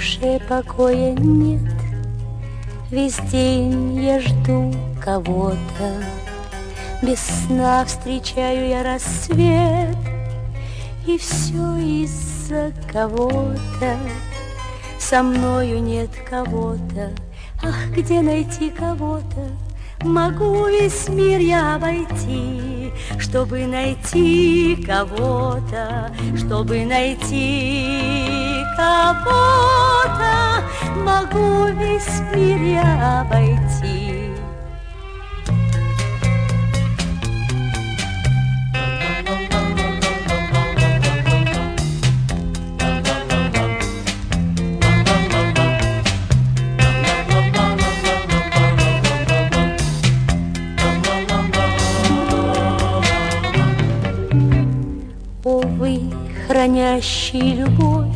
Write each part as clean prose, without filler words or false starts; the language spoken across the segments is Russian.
душе покоя нет. Весь день я жду кого-то, без сна встречаю я рассвет. И все из-за кого-то, со мною нет кого-то. Ах, где найти кого-то? Могу весь мир я обойти, чтобы найти кого-то, чтобы найти кого-то. Могу весь мир я обойти. Увы, хранящий любовь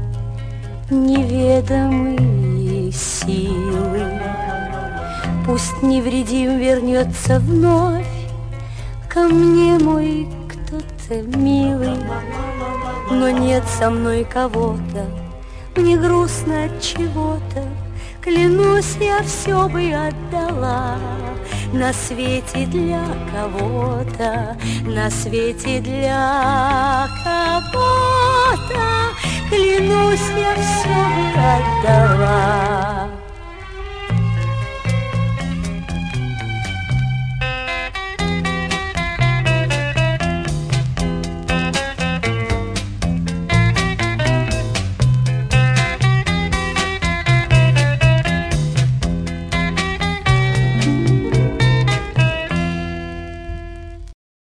неведомые силы, пусть невредим вернется вновь ко мне мой кто-то милый. Но нет со мной кого-то, мне грустно от чего-то. Клянусь, я все бы отдала на свете для кого-то, на свете для кого-то. Клянусь, я все бы отдала.